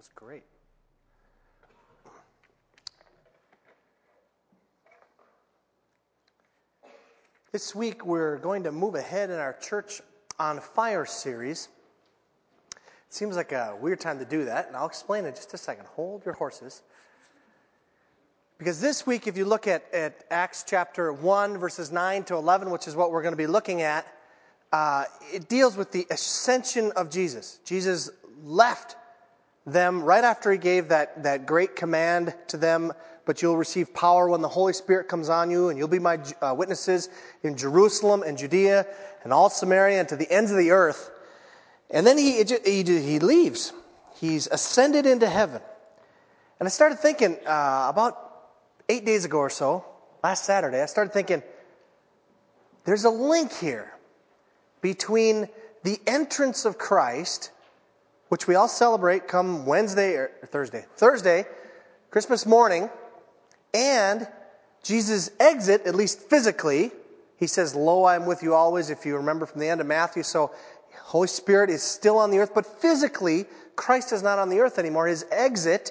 was great. This week we're going to move ahead in our Church on Fire series. It seems like a weird time to do that, and I'll explain in just a second. Hold your horses. Because this week, if you look at Acts chapter 1, verses 9 to 11, which is what we're going to be looking at, it deals with the ascension of Jesus. Jesus left them right after he gave that great command to them, but you'll receive power when the Holy Spirit comes on you, and you'll be my witnesses in Jerusalem and Judea and all Samaria and to the ends of the earth. And then he leaves. He's ascended into heaven. And I started thinking, about 8 days ago or so, last Saturday, I started thinking, there's a link here between the entrance of Christ, which we all celebrate come Thursday, Christmas morning, and Jesus' exit, at least physically. He says, "Lo, I am with you always," if you remember from the end of Matthew. So Holy Spirit is still on the earth, but physically, Christ is not on the earth anymore. His exit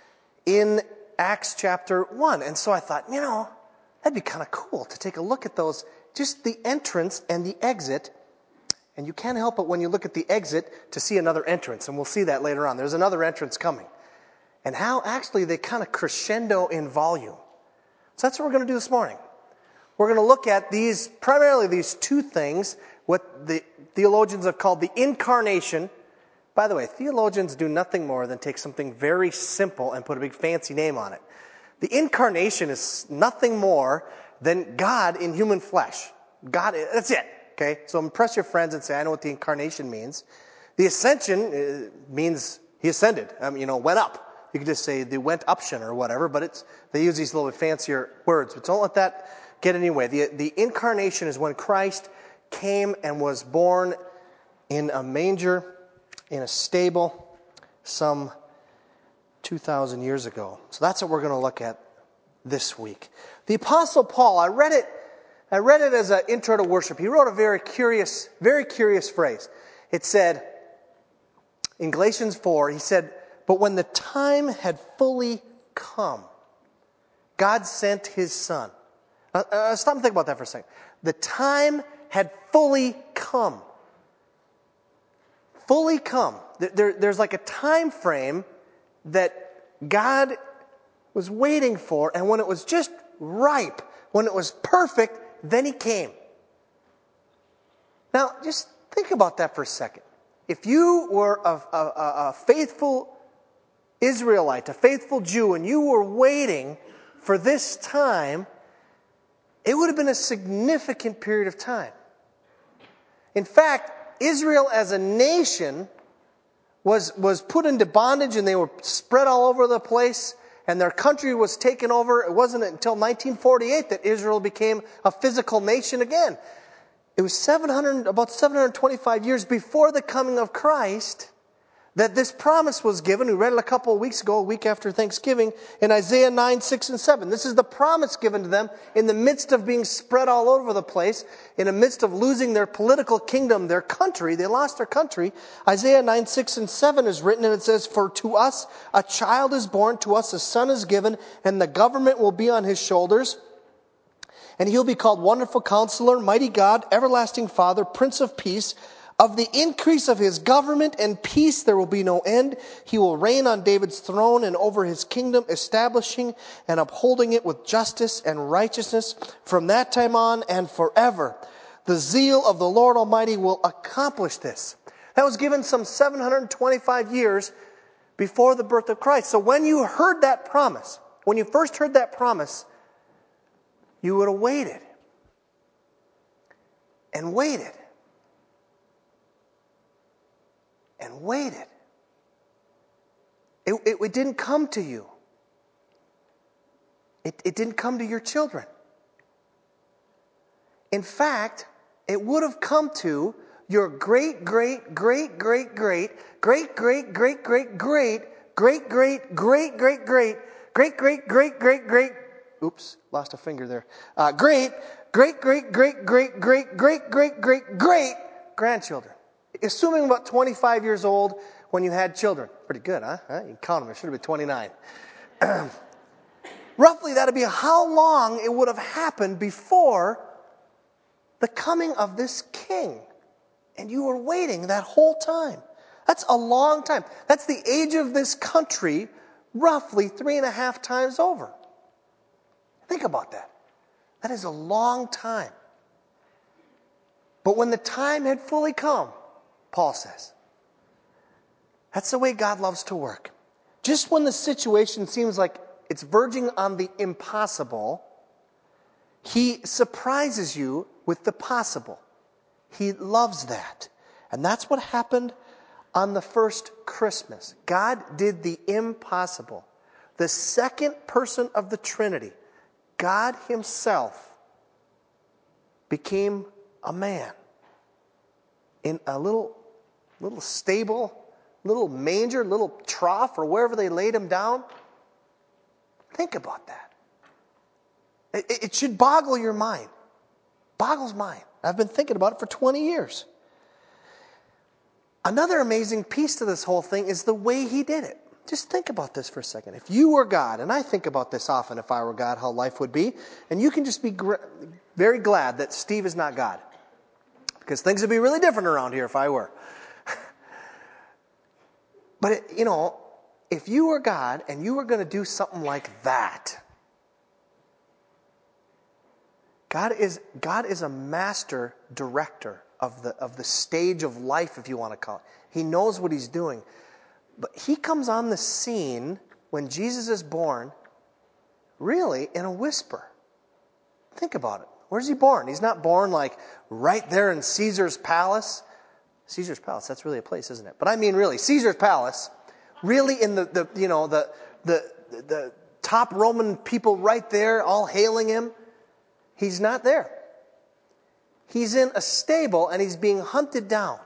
in Acts chapter 1. And so I thought, that'd be kind of cool to take a look at those, just the entrance and the exit. And you can't help it when you look at the exit to see another entrance. And we'll see that later on. There's another entrance coming. And how actually they kind of crescendo in volume. So that's what we're going to do this morning. We're going to look at primarily these two things, what the theologians have called the incarnation. By the way, theologians do nothing more than take something very simple and put a big fancy name on it. The incarnation is nothing more than God in human flesh. God, that's it. Okay, so impress your friends and say, I know what the incarnation means. The ascension means he ascended, went up. You could just say the went uption or whatever, but they use these little bit fancier words. But don't let that get in your way. The incarnation is when Christ came and was born in a manger, in a stable, some 2,000 years ago. So that's what we're going to look at this week. The Apostle Paul, I read it as an intro to worship. He wrote a very curious phrase. It said, in Galatians 4, he said, "But when the time had fully come, God sent his Son." Stop and think about that for a second. The time had fully come. Fully come. There's like a time frame that God was waiting for, and when it was just ripe, when it was perfect, then he came. Now, just think about that for a second. If you were a faithful Israelite, a faithful Jew, and you were waiting for this time, it would have been a significant period of time. In fact, Israel as a nation was put into bondage, and they were spread all over the place, and their country was taken over. It wasn't until 1948 that Israel became a physical nation again. It was about 725 years before the coming of Christ that this promise was given. We read it a week after Thanksgiving, in Isaiah 9, 6, and 7. This is the promise given to them in the midst of being spread all over the place, in the midst of losing their political kingdom, their country. They lost their country. Isaiah 9, 6, and 7 is written, and it says, "For to us a child is born, to us a son is given, and the government will be on his shoulders. And he'll be called Wonderful Counselor, Mighty God, Everlasting Father, Prince of Peace. Of the increase of his government and peace there will be no end. He will reign on David's throne and over his kingdom, establishing and upholding it with justice and righteousness from that time on and forever. The zeal of the Lord Almighty will accomplish this." That was given some 725 years before the birth of Christ. So when you heard that promise, when you first heard that promise, you would have waited and waited. And waited. It didn't come to you. It didn't come to your children. In fact, it would have come to your great, great, great, great, great, great, great, great, great, great, great, great, great, great, great, great, great, great, great, great. Oops, lost a finger there. Great, great, great, great, great, great, great, great, great, great grandchildren. Assuming about 25 years old, when you had children. Pretty good, huh? You can count them. It should have been 29. Roughly, that would be how long it would have happened before the coming of this king. And you were waiting that whole time. That's a long time. That's the age of this country, roughly 3.5 times over. Think about that. That is a long time. But when the time had fully come, Paul says, that's the way God loves to work. Just when the situation seems like it's verging on the impossible, he surprises you with the possible. He loves that. And that's what happened on the first Christmas. God did the impossible. The second person of the Trinity, God himself, became a man in a little stable, little manger, little trough, or wherever they laid him down. Think about that. It should boggle your mind. Boggles mine. I've been thinking about it for 20 years. Another amazing piece to this whole thing is the way he did it. Just think about this for a second. If you were God, and I think about this often if I were God, how life would be, and you can just be very glad that Steve is not God. Because things would be really different around here if I were. But, if you were God and you were going to do something like that, God is a master director of the stage of life, if you want to call it. He knows what he's doing. But he comes on the scene when Jesus is born, really in a whisper. Think about it. Where's he born? He's not born like right there in Caesar's palace. Caesar's palace, that's really a place, isn't it? But I mean really, Caesar's palace, really in the top Roman people right there, all hailing him. He's not there. He's in a stable and he's being hunted down.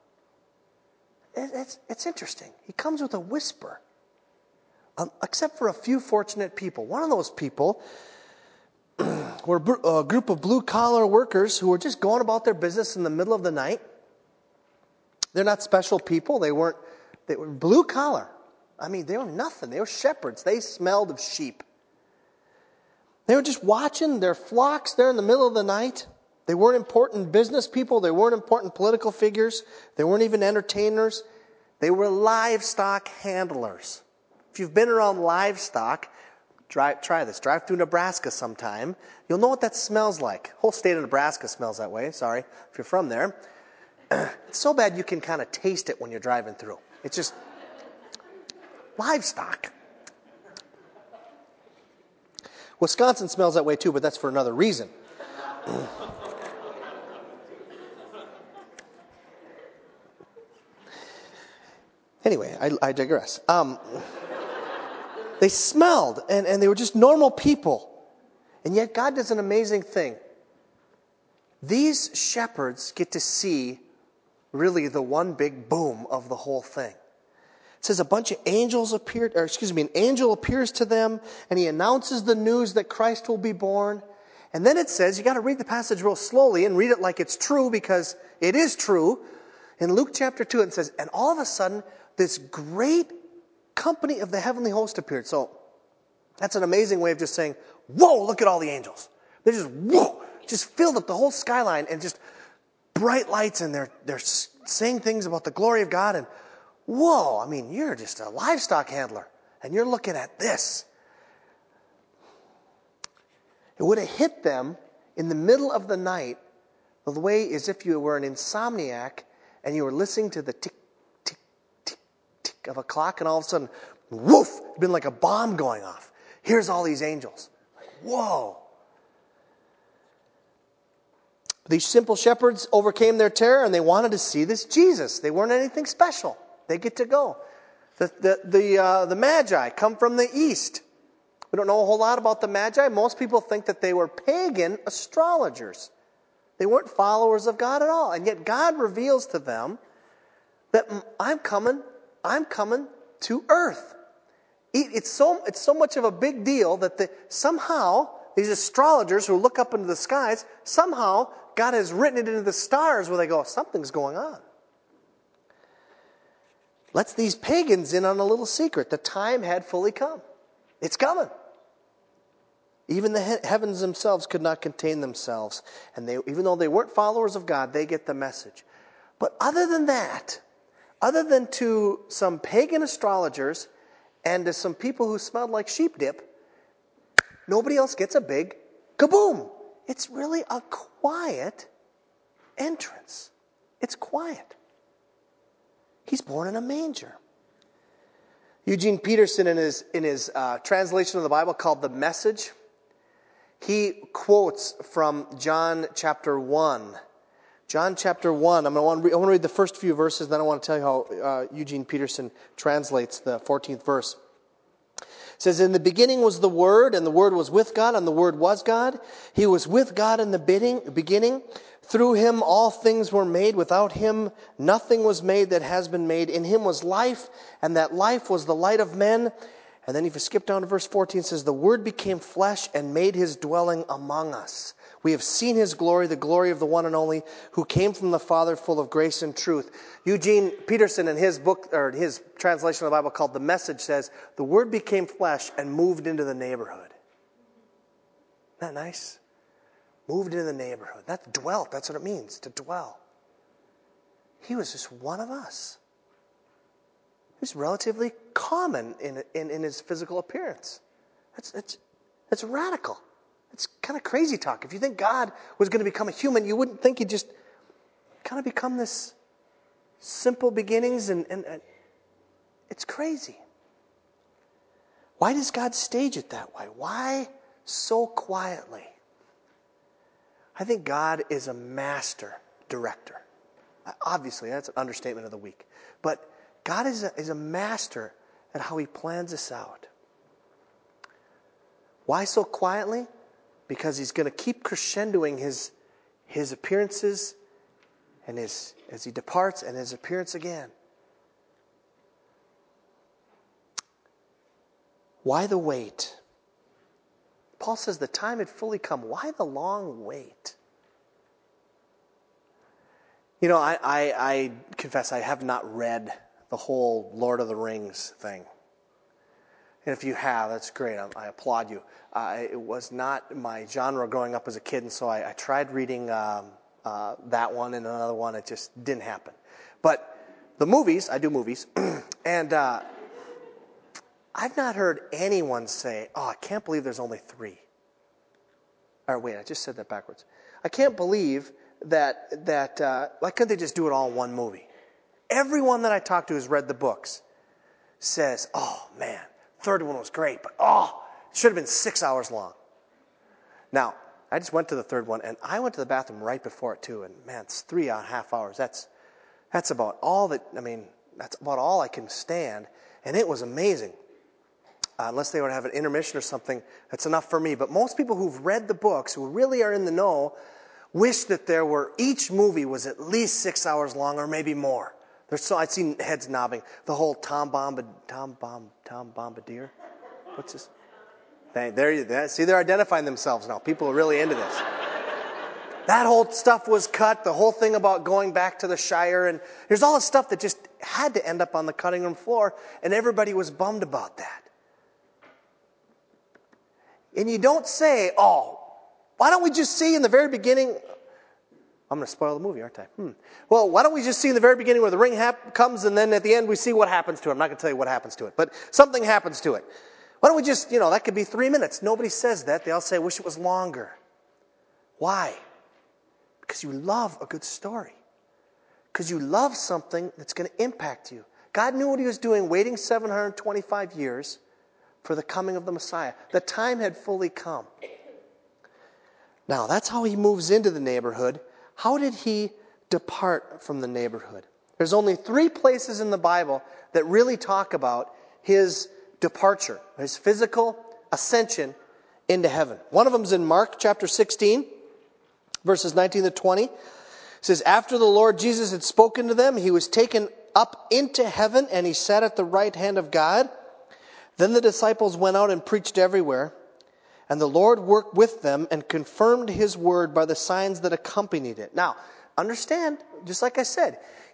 It's interesting. He comes with a whisper. Except for a few fortunate people. One of those people were a group of blue-collar workers who were just going about their business in the middle of the night. They're not special people. They were blue-collar. I mean, they were nothing. They were shepherds. They smelled of sheep. They were just watching their flocks there in the middle of the night. They weren't important business people. They weren't important political figures. They weren't even entertainers. They were livestock handlers. If you've been around livestock, try this. Drive through Nebraska sometime. You'll know what that smells like. The whole state of Nebraska smells that way. Sorry if you're from there. It's so bad you can kind of taste it when you're driving through. It's just livestock. Wisconsin smells that way too, but that's for another reason. Anyway, I digress. They smelled, and they were just normal people. And yet God does an amazing thing. These shepherds get to see really the one big boom of the whole thing. It says an angel appears to them, and he announces the news that Christ will be born. And then it says, you got to read the passage real slowly and read it like it's true, because it is true. In Luke chapter 2, it says, and all of a sudden, this great company of the heavenly host appeared. So that's an amazing way of just saying, whoa, look at all the angels. They just filled up the whole skyline, and just bright lights, and they're saying things about the glory of God, and whoa, I mean, you're just a livestock handler, and you're looking at this. It would have hit them in the middle of the night the way as if you were an insomniac and you were listening to the tick, tick, tick, tick of a clock, and all of a sudden, woof, it's been like a bomb going off. Here's all these angels. Like, whoa. These simple shepherds overcame their terror, and they wanted to see this Jesus. They weren't anything special. They get to go. The Magi come from the east. We don't know a whole lot about the Magi. Most people think that they were pagan astrologers. They weren't followers of God at all. And yet God reveals to them that I'm coming to earth. It's so much of a big deal that somehow these astrologers who look up into the skies, somehow God has written it into the stars where they go, something's going on. lets these pagans in on a little secret. The time had fully come. It's coming. Even the heavens themselves could not contain themselves. And even though they weren't followers of God, they get the message. But other than that, other than to some pagan astrologers and to some people who smelled like sheep dip, nobody else gets a big kaboom. It's really a quiet entrance. It's quiet. He's born in a manger. Eugene Peterson, in his translation of the Bible called The Message, he quotes from John chapter 1. John chapter 1, I want to read the first few verses, then I want to tell you how Eugene Peterson translates the 14th verse. It says, "In the beginning was the Word, and the Word was with God, and the Word was God. He was with God in the beginning. Through him all things were made. Without him nothing was made that has been made. In him was life, and that life was the light of men." And then if you skip down to verse 14, it says, "The Word became flesh and made his dwelling among us. We have seen his glory, the glory of the one and only, who came from the Father, full of grace and truth." Eugene Peterson, in his book, or his translation of the Bible called The Message, says, "The Word became flesh and moved into the neighborhood." Isn't that nice? Moved into the neighborhood. That's dwelt. That's what it means, to dwell. He was just one of us. He's relatively common in his physical appearance. That's radical. It's kind of crazy talk. If you think God was going to become a human, you wouldn't think he'd just kind of become this simple beginnings, and it's crazy. Why does God stage it that way? Why so quietly? I think God is a master director. Obviously, that's an understatement of the week. But God is a master at how he plans this out. Why so quietly? Because he's going to keep crescendoing his appearances and as he departs and his appearance again. Why the wait? Paul says the time had fully come. Why the long wait? You know, I confess I have not read the whole Lord of the Rings thing. And if you have, that's great. I applaud you. It was not my genre growing up as a kid, and so I tried reading that one and another one. It just didn't happen. But the movies, I do movies, and I've not heard anyone say, "Oh, I can't believe there's only 3." Or wait, I just said that backwards. I can't believe that why couldn't they just do it all in one movie? Everyone that I talk to who's read the books says, "Oh, man, third one was great, but it should have been 6 hours long." Now, I just went to the third one, and I went to the bathroom right before it, too, and man, it's 3.5 hours. That's about all that's about all I can stand, and it was amazing. Unless they would have an intermission or something, that's enough for me. But most people who've read the books, who really are in the know, wish that each movie was at least 6 hours long or maybe more. I've seen heads nodding. The whole Tom Bombadil. What's his? See, they're identifying themselves now. People are really into this. That whole stuff was cut. The whole thing about going back to the Shire, and there's all this stuff that just had to end up on the cutting room floor, and everybody was bummed about that. And you don't say, "Oh, why don't we just see in the very beginning..." I'm going to spoil the movie, aren't I? Well, why don't we just see in the very beginning where the ring comes, and then at the end we see what happens to it. I'm not going to tell you what happens to it, but something happens to it. Why don't we just, that could be 3 minutes. Nobody says that. They all say, "I wish it was longer." Why? Because you love a good story. Because you love something that's going to impact you. God knew what he was doing, waiting 725 years for the coming of the Messiah. The time had fully come. Now, that's how he moves into the neighborhood. How did he depart from the neighborhood? There's only 3 places in the Bible that really talk about his departure, his physical ascension into heaven. One of them is in Mark chapter 16, verses 19 to 20. It says, "After the Lord Jesus had spoken to them, he was taken up into heaven, and he sat at the right hand of God. Then the disciples went out and preached everywhere, and the Lord worked with them and confirmed his word by the signs that accompanied it." Now, understand, just like I said,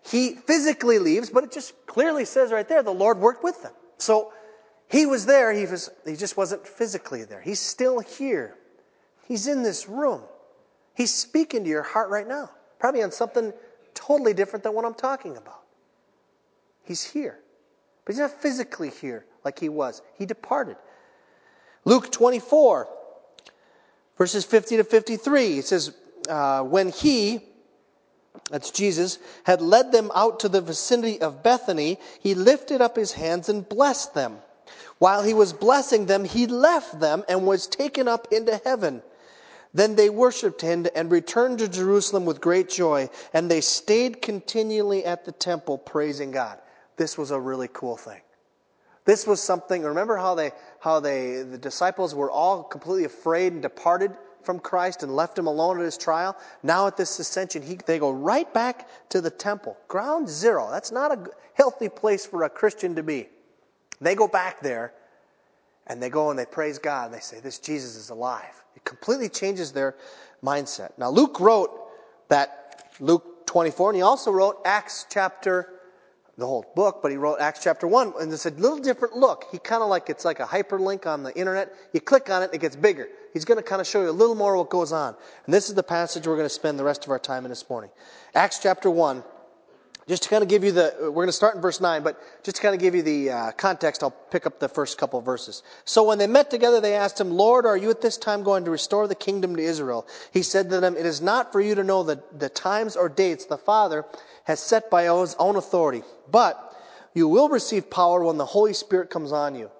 he physically leaves, but it just clearly says right there, the Lord worked with them. So he was there, he just wasn't physically there. He's still here. He's in this room. He's speaking to your heart right now. Probably on something totally different than what I'm talking about. He's here. But he's not physically here like he was. He departed. Luke 24, verses 50 to 53, it says, when he, that's Jesus, had led them out to the vicinity of Bethany, he lifted up his hands and blessed them. While he was blessing them, he left them and was taken up into heaven. Then they worshipped him and returned to Jerusalem with great joy, and they stayed continually at the temple praising God. This was a really cool thing. This was something, remember how the disciples were all completely afraid and departed from Christ and left him alone at his trial? Now at this ascension, they go right back to the temple. Ground zero. That's not a healthy place for a Christian to be. They go back there, and they go and they praise God, and they say, this Jesus is alive. It completely changes their mindset. Now, Luke wrote that, Luke 24, and he also wrote Acts chapter, the whole book, but he wrote Acts chapter 1, and it's a little different look. He kind of like, it's like a hyperlink on the internet. You click on it, it gets bigger. He's going to kind of show you a little more of what goes on. And this is the passage we're going to spend the rest of our time in this morning. Acts chapter 1. Just to kind of give you we're going to start in verse 9, but just to kind of give you the context, I'll pick up the first couple of verses. So when they met together, they asked him, Lord, are you at this time going to restore the kingdom to Israel? He said to them, it is not for you to know the times or dates the Father has set by his own authority, but you will receive power when the Holy Spirit comes on you.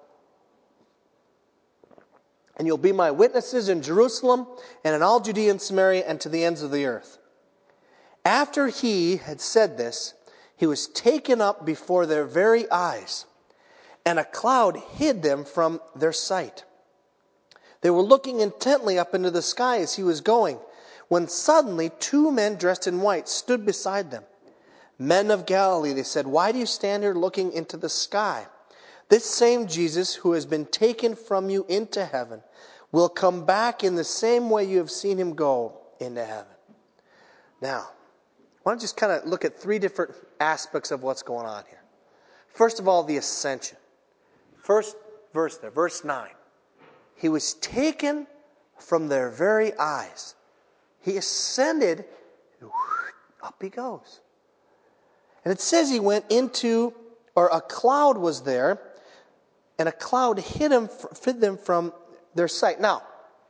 And you'll be my witnesses in Jerusalem and in all Judea and Samaria and to the ends of the earth. After he had said this, he was taken up before their very eyes, and a cloud hid them from their sight. They were looking intently up into the sky as he was going, when suddenly 2 men dressed in white stood beside them. Men of Galilee, they said, why do you stand here looking into the sky? This same Jesus who has been taken from you into heaven will come back in the same way you have seen him go into heaven. Now, I want to just kind of look at 3 different aspects of what's going on here. First of all, the ascension. First verse there, verse 9. He was taken from their very eyes. He ascended, up he goes. And it says he went into, or a cloud was there, and a cloud hid them from their sight. Now,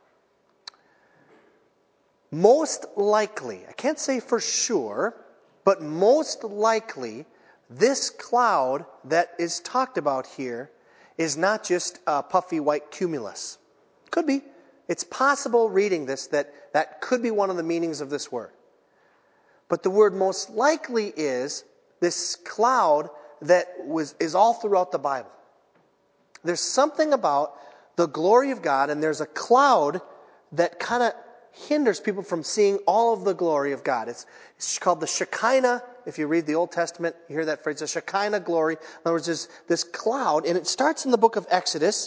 most likely, I can't say for sure, but most likely, this cloud that is talked about here is not just a puffy white cumulus. Could be. It's possible reading this that could be one of the meanings of this word. But the word most likely is this cloud that is all throughout the Bible. There's something about the glory of God, and there's a cloud that kind of hinders people from seeing all of the glory of God. It's called the Shekinah. If you read the Old Testament, you hear that phrase, the Shekinah glory. In other words, there's this cloud, and it starts in the book of Exodus,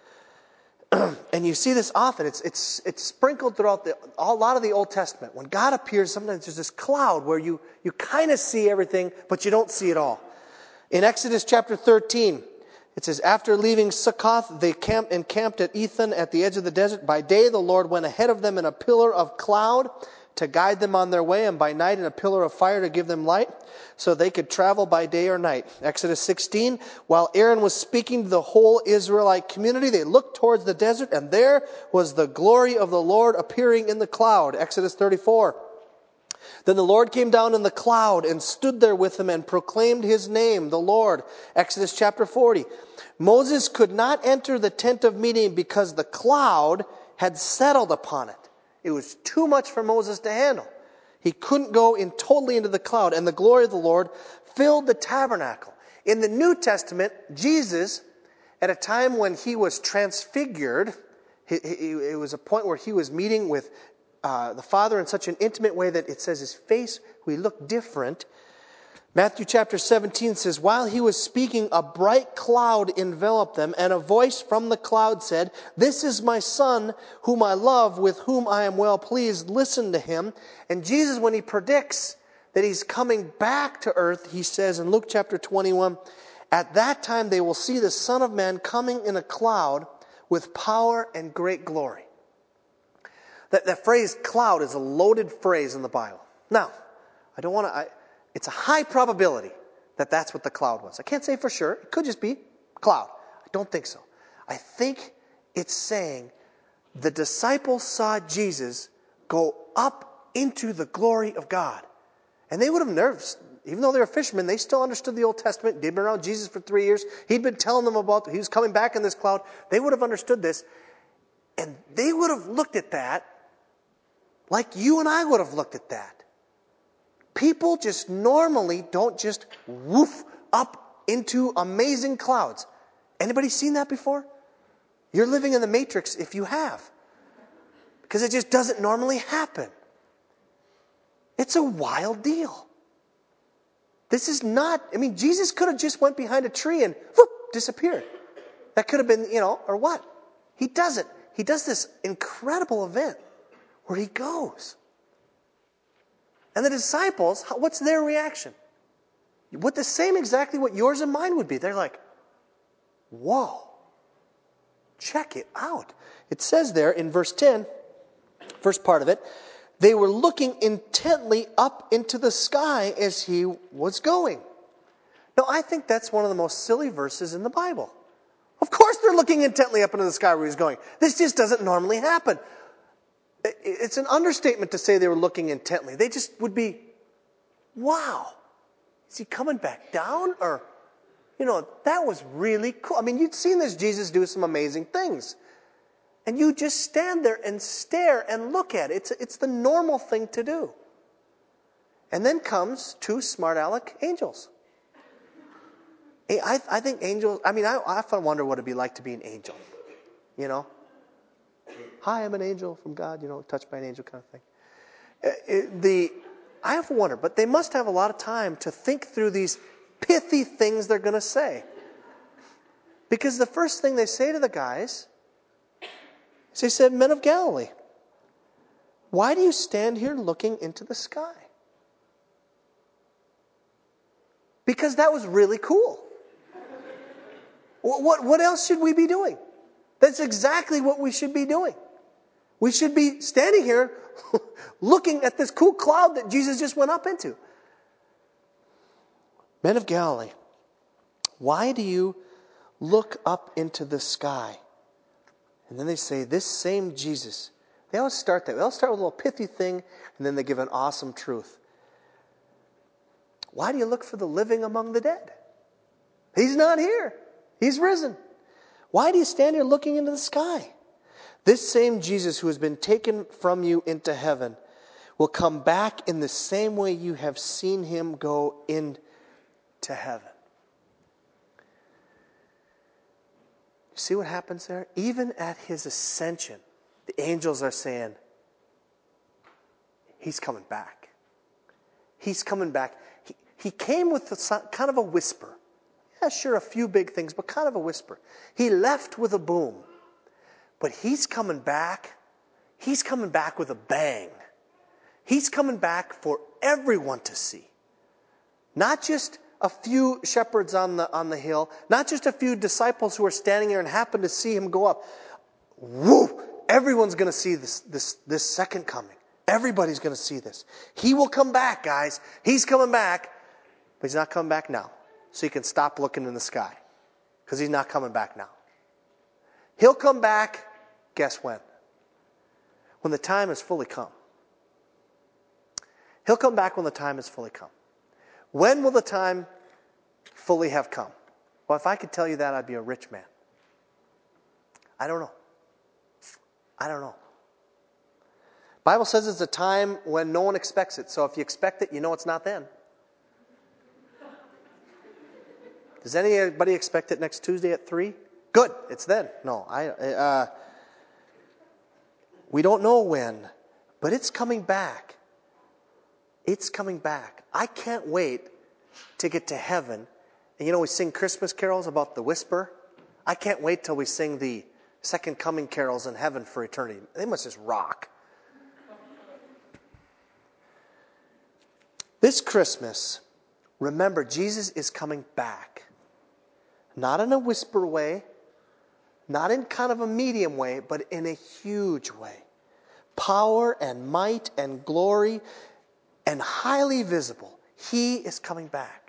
and you see this often. It's sprinkled throughout a lot of the Old Testament. When God appears, sometimes there's this cloud where you kind of see everything, but you don't see it all. In Exodus chapter 13, it says, after leaving Succoth, they encamped at Ethan at the edge of the desert. By day, the Lord went ahead of them in a pillar of cloud to guide them on their way, and by night in a pillar of fire to give them light, so they could travel by day or night. Exodus 16, while Aaron was speaking to the whole Israelite community, they looked towards the desert, and there was the glory of the Lord appearing in the cloud. Exodus 34. Then the Lord came down in the cloud and stood there with them and proclaimed his name, the Lord. Exodus chapter 40. Moses could not enter the tent of meeting because the cloud had settled upon it. It was too much for Moses to handle. He couldn't go totally into the cloud, and the glory of the Lord filled the tabernacle. In the New Testament, Jesus, at a time when he was transfigured, it was a point where he was meeting with the Father in such an intimate way that it says his face, we look different. Matthew chapter 17 says, while he was speaking, a bright cloud enveloped them, and a voice from the cloud said, this is my Son, whom I love, with whom I am well pleased. Listen to him. And Jesus, when he predicts that he's coming back to earth, he says in Luke chapter 21, at that time they will see the Son of Man coming in a cloud with power and great glory. That phrase cloud is a loaded phrase in the Bible. Now, it's a high probability that that's what the cloud was. I can't say for sure. It could just be cloud. I don't think so. I think it's saying the disciples saw Jesus go up into the glory of God. And they would have nervous. Even though they were fishermen, they still understood the Old Testament. They'd been around Jesus for 3 years. He'd been telling them about, he was coming back in this cloud. They would have understood this. And they would have looked at that like you and I would have looked at that. People just normally don't just woof up into amazing clouds. Anybody seen that before? You're living in the Matrix if you have. Because it just doesn't normally happen. It's a wild deal. This is not, Jesus could have just went behind a tree and whoop, disappeared. That could have been, or what? He doesn't. He does this incredible event where he goes. And the disciples, what's their reaction? What the same exactly what yours and mine would be. They're like, whoa, check it out. It says there in verse 10, first part of it, they were looking intently up into the sky as he was going. Now, I think that's one of the most silly verses in the Bible. Of course they're looking intently up into the sky where he's going. This just doesn't normally happen. It's an understatement to say they were looking intently. They just would be, wow, is he coming back down? Or, that was really cool. You'd seen this Jesus do some amazing things. And you just stand there and stare and look at it. It's the normal thing to do. And then comes two smart aleck angels. I think angels, I often wonder what it'd be like to be an angel. Hi, I'm an angel from God, touched by an angel kind of thing. I often wonder, but they must have a lot of time to think through these pithy things they're going to say. Because the first thing they say to the guys is they said, men of Galilee, why do you stand here looking into the sky? Because that was really cool. What else should we be doing? That's exactly what we should be doing. We should be standing here looking at this cool cloud that Jesus just went up into. Men of Galilee, why do you look up into the sky? And then they say, this same Jesus. They always start that. They always start with a little pithy thing, and then they give an awesome truth. Why do you look for the living among the dead? He's not here. He's risen. Why do you stand here looking into the sky? This same Jesus who has been taken from you into heaven will come back in the same way you have seen him go into heaven. You see what happens there? Even at his ascension, the angels are saying, he's coming back. He's coming back. He came with kind of a whisper. Yeah, sure, a few big things, but kind of a whisper. He left with a boom. But he's coming back. He's coming back with a bang. He's coming back for everyone to see. Not just a few shepherds on the hill. Not just a few disciples who are standing there and happen to see him go up. Woo! Everyone's going to see this second coming. Everybody's going to see this. He will come back, guys. He's coming back. But he's not coming back now. So you can stop looking in the sky. Because he's not coming back now. He'll come back, guess when? When the time has fully come. He'll come back when the time has fully come. When will the time fully have come? Well, if I could tell you that, I'd be a rich man. I don't know. Bible says it's a time when no one expects it. So if you expect it, you know it's not then. Does anybody expect it next Tuesday at 3? Good, it's then. No, we don't know when, but it's coming back. It's coming back. I can't wait to get to heaven. And we sing Christmas carols about the whisper. I can't wait till we sing the second coming carols in heaven for eternity. They must just rock. This Christmas, remember, Jesus is coming back. Not in a whisper way, not in kind of a medium way, but in a huge way. Power and might and glory and highly visible. He is coming back.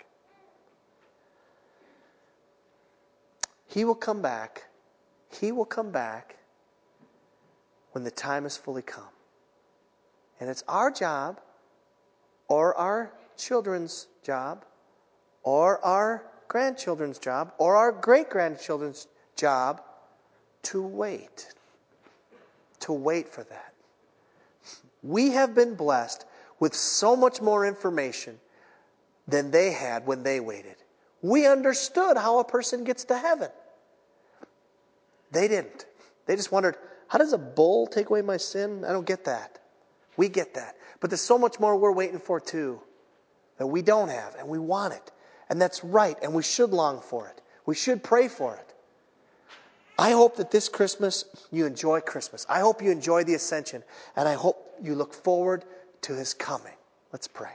He will come back. He will come back when the time is fully come. And it's our job, or our children's job, or our grandchildren's job, or our great-grandchildren's job to wait. To wait for that. We have been blessed with so much more information than they had when they waited. We understood how a person gets to heaven. They didn't. They just wondered, how does a bull take away my sin? I don't get that. We get that. But there's so much more we're waiting for too that we don't have, and we want it. And that's right, and we should long for it. We should pray for it. I hope that this Christmas you enjoy Christmas. I hope you enjoy the ascension, and I hope you look forward to His coming. Let's pray.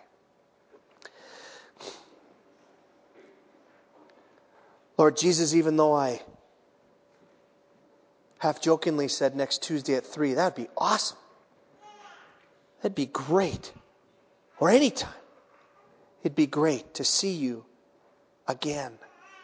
Lord Jesus, even though I half-jokingly said next Tuesday at 3, that would be awesome. That'd be great. Or anytime. It'd be great to see you again.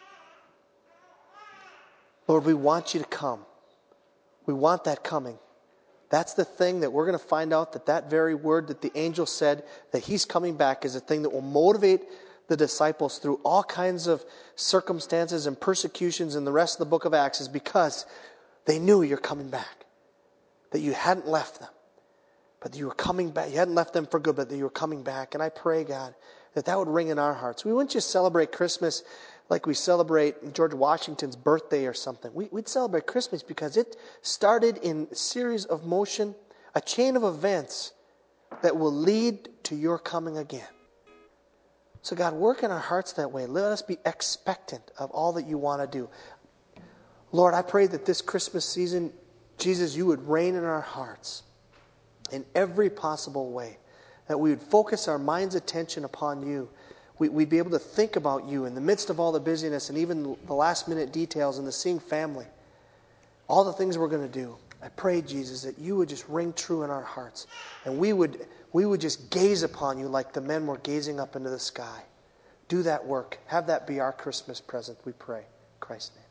Lord, we want you to come. We want that coming. That's the thing that we're going to find out, that very word that the angel said, that He's coming back, is a thing that will motivate the disciples through all kinds of circumstances and persecutions in the rest of the book of Acts, is because they knew you're coming back. That you hadn't left them. But that you were coming back. You hadn't left them for good, but that you were coming back. And I pray, God, that would ring in our hearts. We wouldn't just celebrate Christmas like we celebrate George Washington's birthday or something. We'd celebrate Christmas because it started in a series of motion, a chain of events that will lead to your coming again. So God, work in our hearts that way. Let us be expectant of all that you want to do. Lord, I pray that this Christmas season, Jesus, you would reign in our hearts in every possible way. That we would focus our mind's attention upon you. We'd be able to think about you in the midst of all the busyness and even the last minute details and the seeing family. All the things we're going to do. I pray, Jesus, that you would just ring true in our hearts. And we would just gaze upon you like the men were gazing up into the sky. Do that work. Have that be our Christmas present, we pray. In Christ's name.